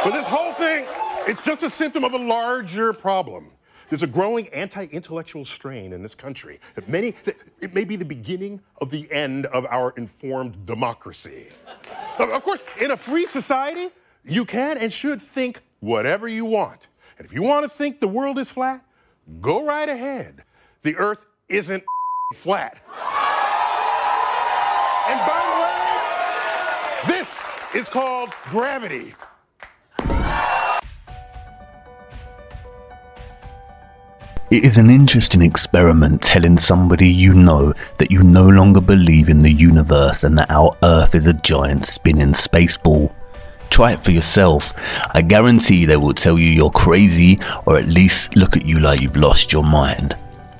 But this whole thing, it's just a symptom of a larger problem. There's a growing anti-intellectual strain in this country. It may be the beginning of the end of our informed democracy. Of course, in a free society, you can and should think whatever you want. And if you want to think the world is flat, go right ahead. The earth isn't flat. And by the way, this is called gravity. It is an interesting experiment telling somebody you know that you no longer believe in the universe and that our Earth is a giant spinning space ball. Try it for yourself. I guarantee they will tell you you're crazy, or at least look at you like you've lost your mind.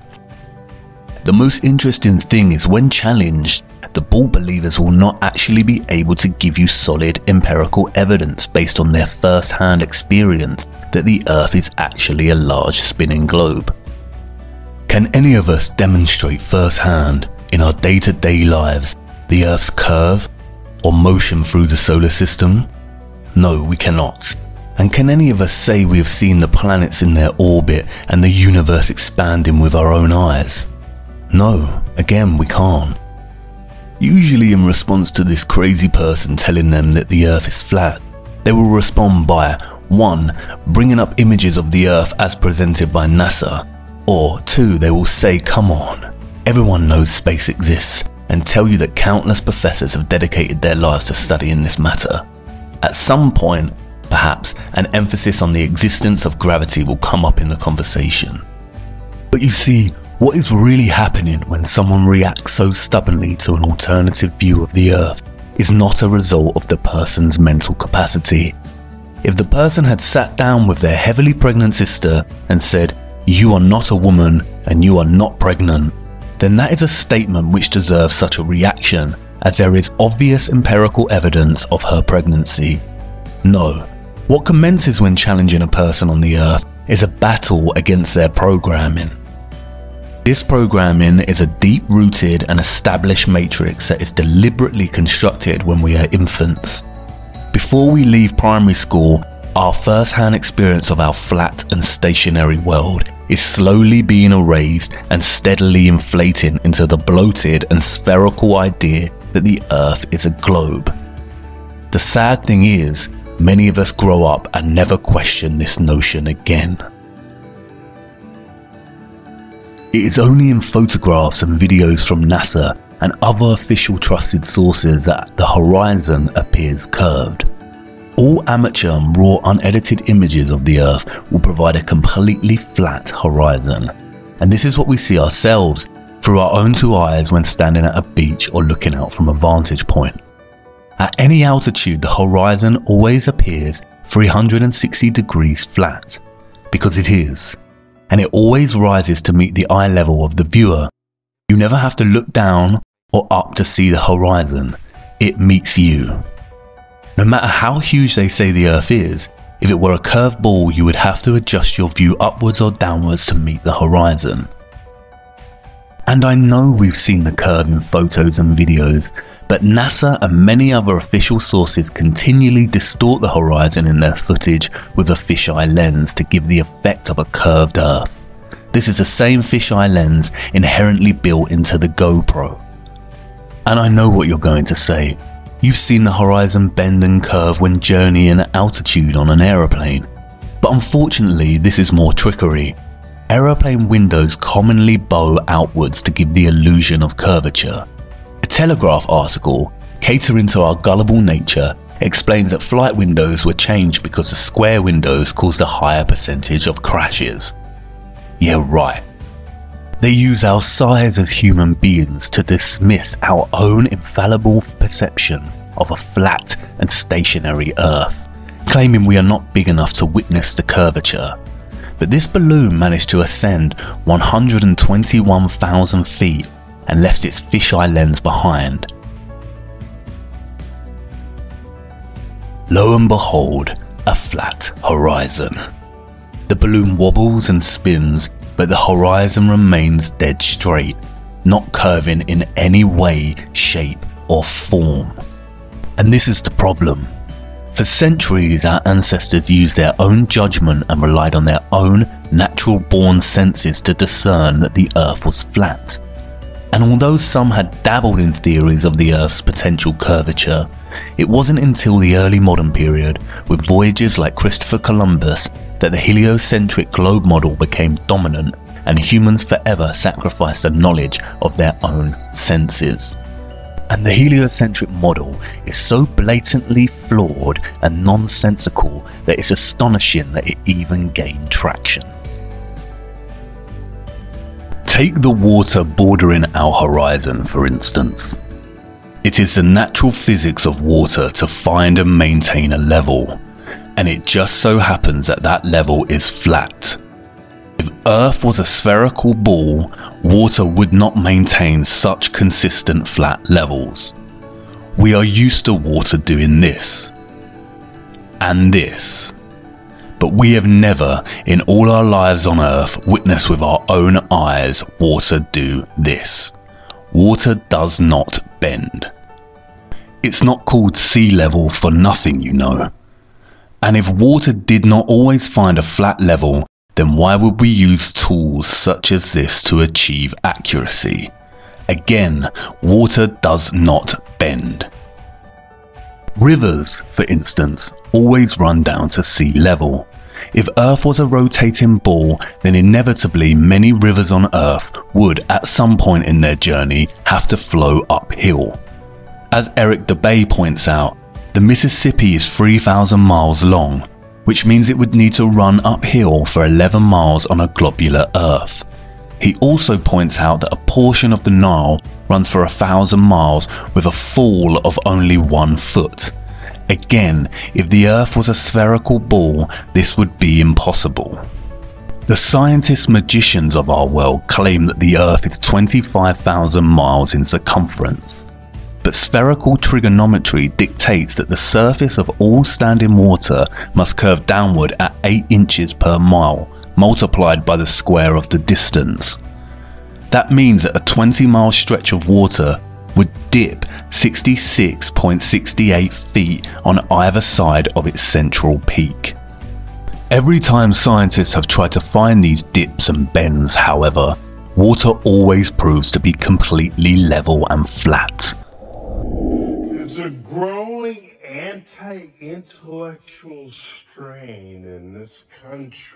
The most interesting thing is when challenged, the ball believers will not actually be able to give you solid empirical evidence based on their first-hand experience that the Earth is actually a large spinning globe. Can any of us demonstrate firsthand in our day-to-day lives the Earth's curve or motion through the solar system? No, we cannot. And can any of us say we have seen the planets in their orbit and the universe expanding with our own eyes? No, again, we can't. Usually in response to this crazy person telling them that the Earth is flat, they will respond by 1. Bringing up images of the Earth as presented by NASA, or 2. They will say, come on, everyone knows space exists, and tell you that countless professors have dedicated their lives to studying this matter. At some point, perhaps, an emphasis on the existence of gravity will come up in the conversation. But you see, what is really happening when someone reacts so stubbornly to an alternative view of the Earth is not a result of the person's mental capacity. If the person had sat down with their heavily pregnant sister and said, "You are not a woman and you are not pregnant," then that is a statement which deserves such a reaction, as there is obvious empirical evidence of her pregnancy. No, what commences when challenging a person on the Earth is a battle against their programming. This programming is a deep-rooted and established matrix that is deliberately constructed when we are infants. Before we leave primary school, our first-hand experience of our flat and stationary world is slowly being erased and steadily inflating into the bloated and spherical idea that the Earth is a globe. The sad thing is, many of us grow up and never question this notion again. It is only in photographs and videos from NASA and other official trusted sources that the horizon appears curved. All amateur and raw unedited images of the Earth will provide a completely flat horizon. And this is what we see ourselves through our own two eyes when standing at a beach or looking out from a vantage point. At any altitude, the horizon always appears 360 degrees flat, because it is. And it always rises to meet the eye level of the viewer. You never have to look down or up to see the horizon. It meets you. No matter how huge they say the Earth is, if it were a curved ball, you would have to adjust your view upwards or downwards to meet the horizon. And I know we've seen the curve in photos and videos, but NASA and many other official sources continually distort the horizon in their footage with a fisheye lens to give the effect of a curved Earth. This is the same fisheye lens inherently built into the GoPro. And I know what you're going to say. You've seen the horizon bend and curve when journeying at altitude on an aeroplane. But unfortunately, this is more trickery. Aeroplane windows commonly bow outwards to give the illusion of curvature. A Telegraph article, catering to our gullible nature, explains that flight windows were changed because the square windows caused a higher percentage of crashes. Yeah, right. They use our size as human beings to dismiss our own infallible perception of a flat and stationary Earth, claiming we are not big enough to witness the curvature. But this balloon managed to ascend 121,000 feet and left its fisheye lens behind. Lo and behold, a flat horizon. The balloon wobbles and spins, but the horizon remains dead straight, not curving in any way, shape or form. And this is the problem. For centuries, our ancestors used their own judgment and relied on their own natural-born senses to discern that the Earth was flat. And although some had dabbled in theories of the Earth's potential curvature, it wasn't until the early modern period, with voyagers like Christopher Columbus, that the heliocentric globe model became dominant and humans forever sacrificed the knowledge of their own senses. And the heliocentric model is so blatantly flawed and nonsensical that it's astonishing that it even gained traction. Take the water bordering our horizon, for instance. It is the natural physics of water to find and maintain a level, and it just so happens that that level is flat. If Earth was a spherical ball, water would not maintain such consistent flat levels. We are used to water doing this and this, but we have never in all our lives on Earth witnessed with our own eyes water do this. Water does not bend. It's not called sea level for nothing, you know. And if water did not always find a flat level, then why would we use tools such as this to achieve accuracy? Again, water does not bend. Rivers, for instance, always run down to sea level. If Earth was a rotating ball, then inevitably many rivers on Earth would, at some point in their journey, have to flow uphill. As Eric Dubay points out, the Mississippi is 3,000 miles long, which means it would need to run uphill for 11 miles on a globular Earth. He also points out that a portion of the Nile runs for 1,000 miles with a fall of only 1 foot. Again, if the Earth was a spherical ball, this would be impossible. The scientist magicians of our world claim that the Earth is 25,000 miles in circumference. But spherical trigonometry dictates that the surface of all standing water must curve downward at 8 inches per mile, multiplied by the square of the distance. That means that a 20-mile stretch of water would dip 66.68 feet on either side of its central peak. Every time scientists have tried to find these dips and bends, however, water always proves to be completely level and flat. There's a growing anti-intellectual strain in this country.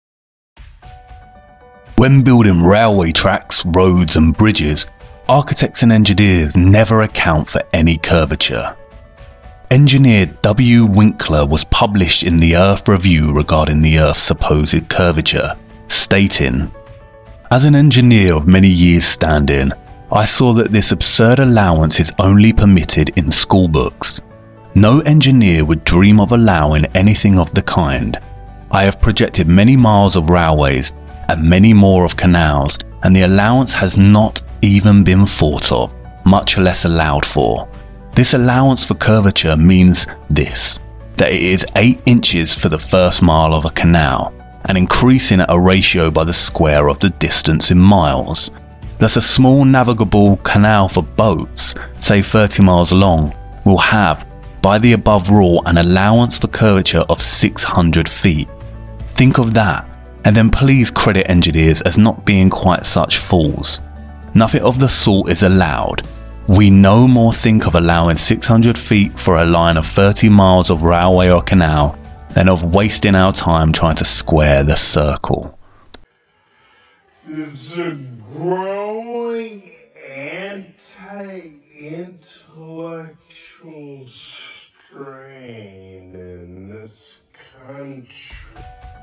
When building railway tracks, roads and bridges, architects and engineers never account for any curvature. Engineer W. Winkler was published in the Earth Review regarding the Earth's supposed curvature, stating, "As an engineer of many years' standing, I saw that this absurd allowance is only permitted in school books. No engineer would dream of allowing anything of the kind. I have projected many miles of railways and many more of canals, and the allowance has not even been thought of, much less allowed for. This allowance for curvature means this, that it is 8 inches for the first mile of a canal, and increasing at a ratio by the square of the distance in miles. Thus a small navigable canal for boats, say 30 miles long, will have, by the above rule, an allowance for curvature of 600 feet. Think of that, and then please credit engineers as not being quite such fools. Nothing of the sort is allowed. We no more think of allowing 600 feet for a line of 30 miles of railway or canal than of wasting our time trying to square the circle." There's a growing anti-intellectual strain in this country.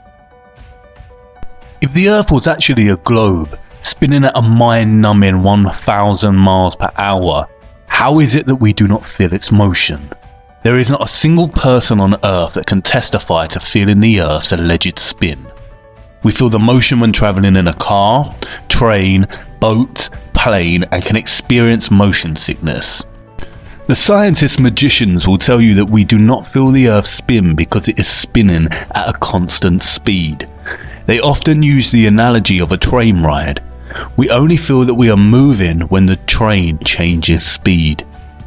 If the Earth was actually a globe, spinning at a mind-numbing 1,000 miles per hour, how is it that we do not feel its motion? There is not a single person on Earth that can testify to feeling the Earth's alleged spin. We feel the motion when travelling in a car, train, boat, plane, and can experience motion sickness. The scientist magicians will tell you that we do not feel the Earth spin because it is spinning at a constant speed. They often use the analogy of a train ride. We only feel that we are moving when the train changes speed.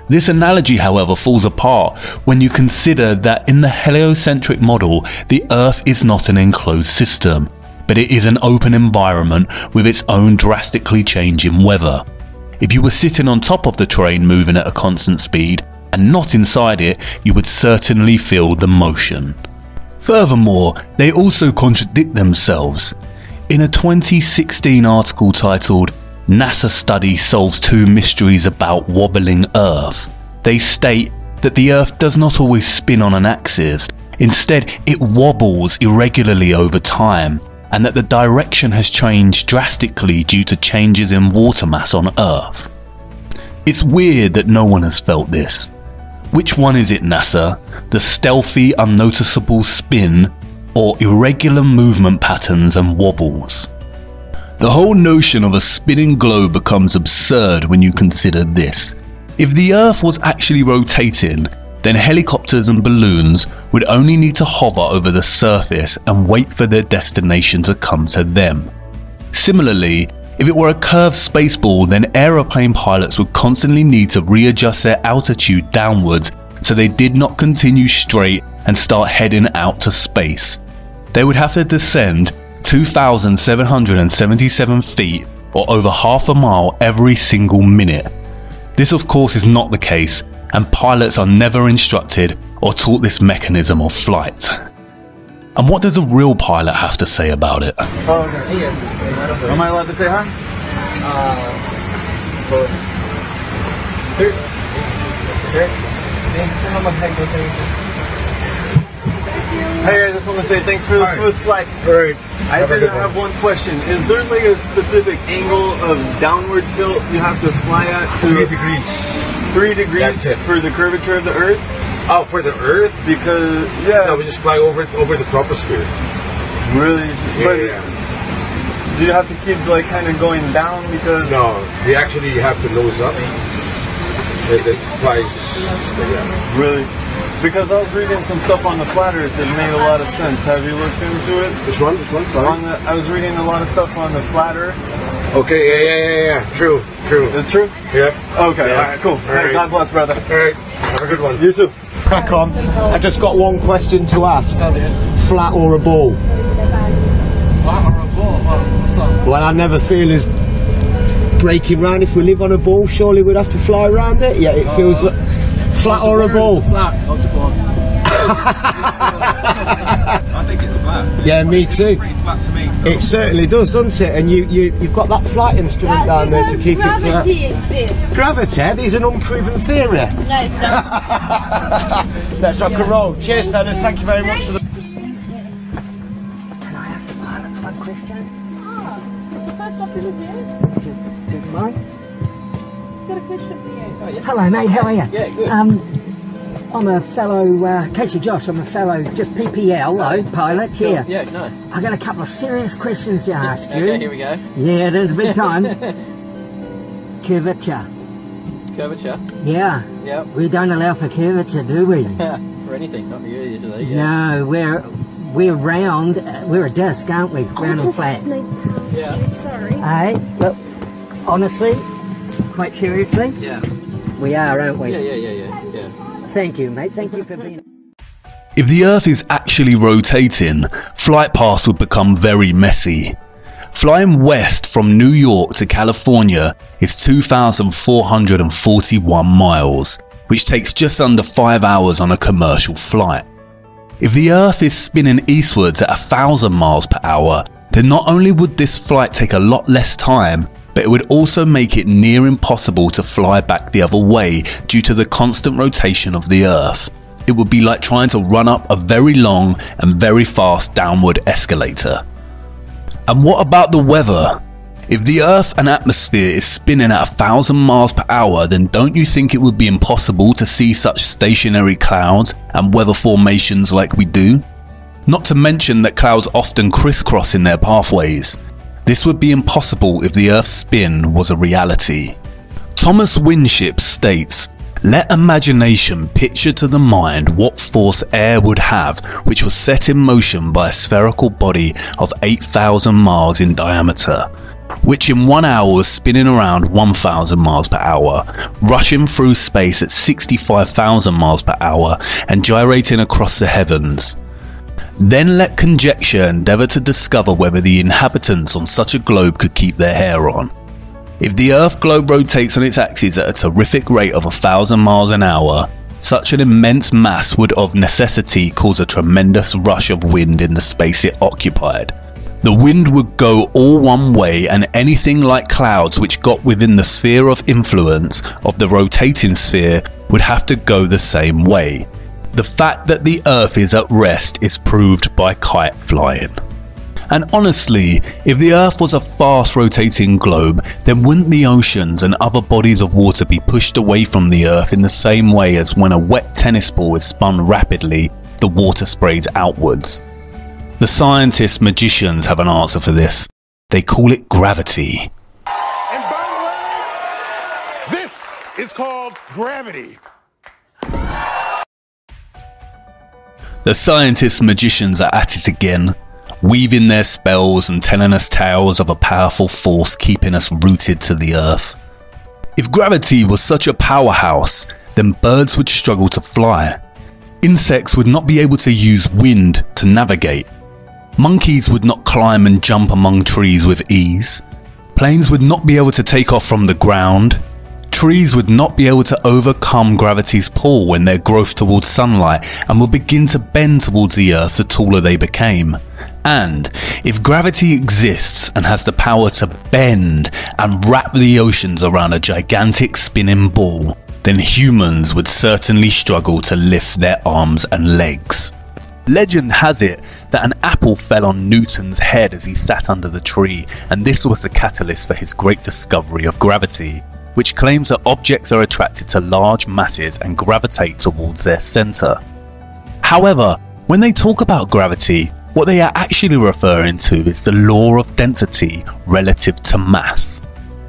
This analogy, however, falls apart when you consider that in the heliocentric model, the Earth is not an enclosed system, but it is an open environment with its own drastically changing weather. If you were sitting on top of the train moving at a constant speed, and not inside it, you would certainly feel the motion. Furthermore, they also contradict themselves. In a 2016 article titled NASA Study Solves 2 Mysteries About Wobbling Earth, they state that the Earth does not always spin on an axis. Instead, it wobbles irregularly over time, and that the direction has changed drastically due to changes in water mass on Earth. It's weird that no one has felt this. Which one is it, NASA? The stealthy, unnoticeable spin, or irregular movement patterns and wobbles? The whole notion of a spinning globe becomes absurd when you consider this. If the Earth was actually rotating, then helicopters and balloons would only need to hover over the surface and wait for their destination to come to them. Similarly, if it were a curved spaceball, then aeroplane pilots would constantly need to readjust their altitude downwards so they did not continue straight and start heading out to space. They would have to descend 2,777 feet, or over half a mile every single minute. This of course is not the case, and pilots are never instructed or taught this mechanism of flight. And what does a real pilot have to say about it? Oh, okay. Am I allowed to say hi? Hey, I just want to say thanks for the smooth flight. Right. I did have one question. Is there like a specific angle of downward tilt you have to fly at? 3 degrees. 3 degrees for the curvature of the Earth? Oh, for the Earth? Because, No, we just fly over the troposphere. Really? Yeah. Do you have to keep like kind of going down because? No, we actually have to nose up. It flies. Yeah. Really? Because I was reading some stuff on the flat Earth that made a lot of sense. Have you looked into it? Which one? Sorry? I was reading a lot of stuff on the flat Earth. Okay, yeah. True. It's true? Yeah. Okay, Yeah. alright, cool. All Hey, right. God bless, brother. Alright, have a good one. You too. Crack on. I just got one question to ask. Flat or a ball? Flat or a ball? What's that? Well, I never feel as breaking round. If we live on a ball, surely we'd have to fly around it. Yeah, it feels like flat or a ball. Flat. Lots of ball. I think it's flat. Yeah, me too. Pretty flat to me. It certainly does, doesn't it? And you've got that flight instrument down there to keep it flat. Gravity exists. Gravity is an unproven theory. No, it's not. Let's rock and roll. Cheers, fellas. Thank you very much for the. Can I ask the pilots one question? First off, this is you. Do you mind? He's got a question for you. Hello, mate. How are you? Yeah, good. I'm a fellow, Casey Josh, I'm a fellow, just PPL, pilot, yeah. Yeah, nice. I've got a couple of serious questions to ask you. Okay, here we go. Yeah, there's a big time. Curvature. Curvature. Yeah. Yep. We don't allow for curvature, do we? For anything, not for you usually. Yeah. No, we're round, we're a disc, aren't we? Round and flat. Yeah. Sorry. Hey, look, honestly, quite seriously, Yeah. we are, aren't we? Yeah. Thank you, mate. Thank you for being... If the Earth is actually rotating, flight paths would become very messy. Flying west from New York to California is 2,441 miles, which takes just under 5 hours on a commercial flight. If the Earth is spinning eastwards at 1,000 miles per hour, then not only would this flight take a lot less time, but it would also make it near impossible to fly back the other way due to the constant rotation of the Earth. It would be like trying to run up a very long and very fast downward escalator. And what about the weather? If the Earth and atmosphere is spinning at 1,000 miles per hour, then don't you think it would be impossible to see such stationary clouds and weather formations like we do? Not to mention that clouds often crisscross in their pathways. This would be impossible if the Earth's spin was a reality. Thomas Winship states, "Let imagination picture to the mind what force air would have which was set in motion by a spherical body of 8,000 miles in diameter. which in 1 hour was spinning around 1,000 miles per hour, rushing through space at 65,000 miles per hour and gyrating across the heavens. Then let conjecture endeavour to discover whether the inhabitants on such a globe could keep their hair on. If the Earth globe rotates on its axis at a terrific rate of 1,000 miles an hour, such an immense mass would of necessity cause a tremendous rush of wind in the space it occupied. The wind would go all one way, and anything like clouds which got within the sphere of influence of the rotating sphere would have to go the same way. The fact that the Earth is at rest is proved by kite flying. And honestly, if the Earth was a fast rotating globe, then wouldn't the oceans and other bodies of water be pushed away from the Earth in the same way as when a wet tennis ball is spun rapidly, the water sprays outwards? The scientists magicians have an answer for this. They call it gravity. And by the way, this is called gravity. The scientists magicians are at it again, weaving their spells and telling us tales of a powerful force keeping us rooted to the Earth. If gravity was such a powerhouse, then birds would struggle to fly. Insects would not be able to use wind to navigate. Monkeys would not climb and jump among trees with ease. Planes would not be able to take off from the ground. Trees would not be able to overcome gravity's pull when their growth towards sunlight and would begin to bend towards the Earth the taller they became. And if gravity exists and has the power to bend and wrap the oceans around a gigantic spinning ball, then humans would certainly struggle to lift their arms and legs. Legend has it that an apple fell on Newton's head as he sat under the tree, and this was the catalyst for his great discovery of gravity, which claims that objects are attracted to large masses and gravitate towards their centre. However, when they talk about gravity, what they are actually referring to is the law of density relative to mass.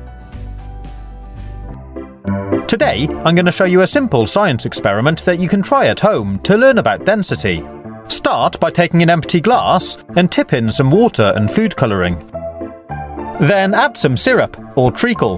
Today, I'm going to show you a simple science experiment that you can try at home to learn about density. Start by taking an empty glass and tip in some water and food colouring. Then add some syrup or treacle.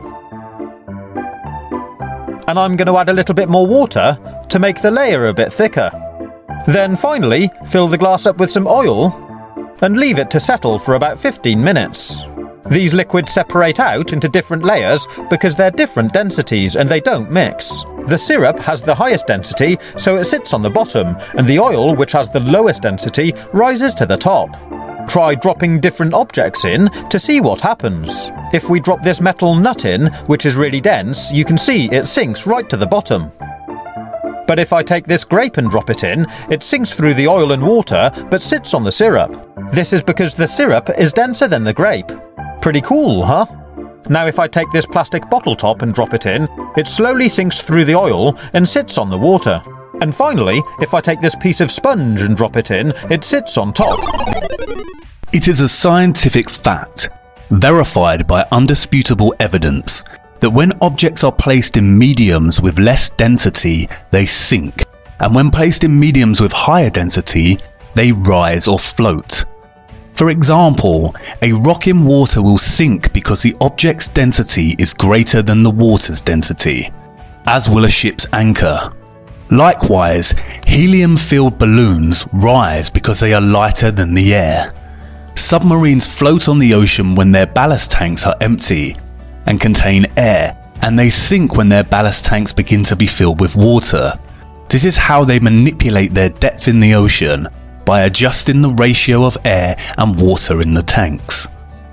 And I'm going to add a little bit more water to make the layer a bit thicker. Then finally, fill the glass up with some oil and leave it to settle for about 15 minutes. These liquids separate out into different layers because they're different densities and they don't mix. The syrup has the highest density, so it sits on the bottom, and the oil, which has the lowest density, rises to the top. Try dropping different objects in to see what happens. If we drop this metal nut in, which is really dense, you can see it sinks right to the bottom. But if I take this grape and drop it in, it sinks through the oil and water, but sits on the syrup. This is because the syrup is denser than the grape. Pretty cool, huh? Now if I take this plastic bottle top and drop it in, it slowly sinks through the oil and sits on the water. And finally, if I take this piece of sponge and drop it in, it sits on top. It is a scientific fact, verified by undisputable evidence, that when objects are placed in mediums with less density, they sink, and when placed in mediums with higher density, they rise or float. For example, a rock in water will sink because the object's density is greater than the water's density, as will a ship's anchor. Likewise, helium-filled balloons rise because they are lighter than the air. Submarines float on the ocean when their ballast tanks are empty and contain air, and they sink when their ballast tanks begin to be filled with water. This is how they manipulate their depth in the ocean, by adjusting the ratio of air and water in the tanks.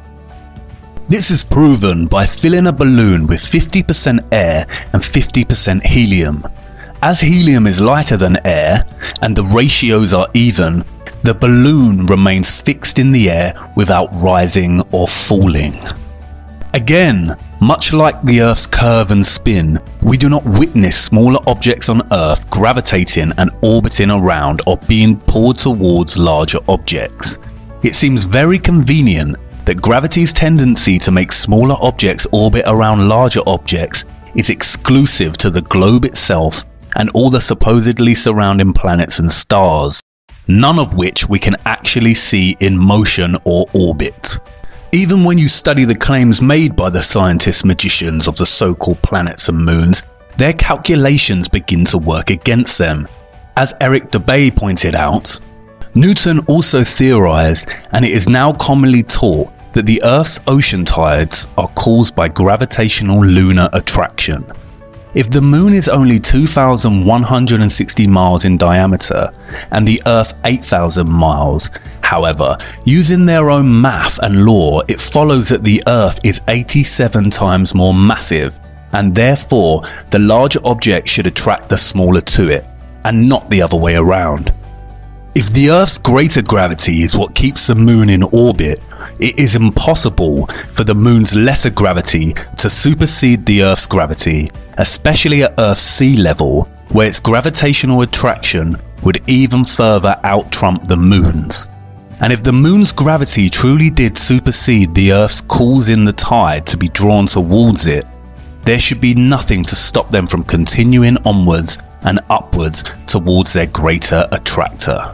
This is proven by filling a balloon with 50% air and 50% helium. As helium is lighter than air and the ratios are even, the balloon remains fixed in the air without rising or falling. Again, much like the Earth's curve and spin, we do not witness smaller objects on Earth gravitating and orbiting around or being pulled towards larger objects. It seems very convenient that gravity's tendency to make smaller objects orbit around larger objects is exclusive to the globe itself and all the supposedly surrounding planets and stars, none of which we can actually see in motion or orbit. Even when you study the claims made by the scientist magicians of the so-called planets and moons, their calculations begin to work against them. As Eric Dubay pointed out, Newton also theorized, and it is now commonly taught, that the Earth's ocean tides are caused by gravitational lunar attraction. If the moon is only 2,160 miles in diameter and the Earth 8,000 miles, however, using their own math and law, it follows that the Earth is 87 times more massive, and therefore the larger object should attract the smaller to it, and not the other way around. If the Earth's greater gravity is what keeps the moon in orbit, it is impossible for the moon's lesser gravity to supersede the Earth's gravity, especially at Earth's sea level, where its gravitational attraction would even further out-trump the moon's. And if the moon's gravity truly did supersede the Earth's causing the tide to be drawn towards it, there should be nothing to stop them from continuing onwards and upwards towards their greater attractor.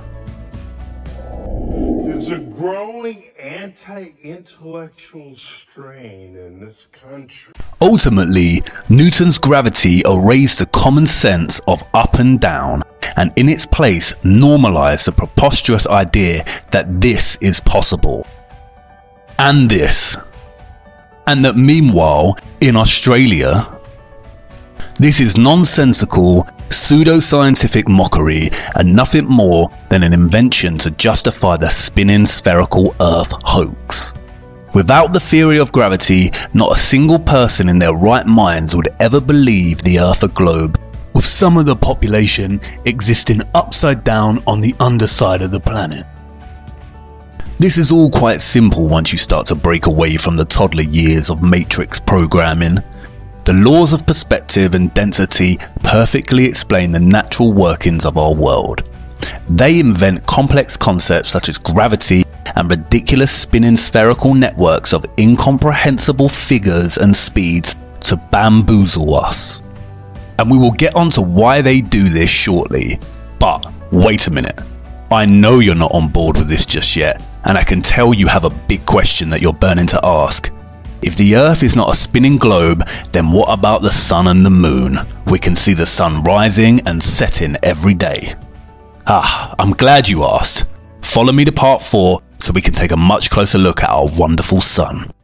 There's a growing anti-intellectual strain in this country. Ultimately, Newton's gravity erased the common sense of up and down, and in its place normalized the preposterous idea that this is possible. And this. And that meanwhile, in Australia, this is nonsensical, pseudo-scientific mockery and nothing more than an invention to justify the spinning spherical Earth hoax. Without the theory of gravity, not a single person in their right minds would ever believe the Earth a globe, with some of the population existing upside down on the underside of the planet. This is all quite simple once you start to break away from the toddler years of matrix programming. The laws of perspective and density perfectly explain the natural workings of our world. They invent complex concepts such as gravity and ridiculous spinning spherical networks of incomprehensible figures and speeds to bamboozle us. And we will get onto why they do this shortly. But wait a minute. I know you're not on board with this just yet, and I can tell you have a big question that you're burning to ask. If the Earth is not a spinning globe, then what about the sun and the moon? We can see the sun rising and setting every day. I'm glad you asked. Follow me to part 4 so we can take a much closer look at our wonderful sun.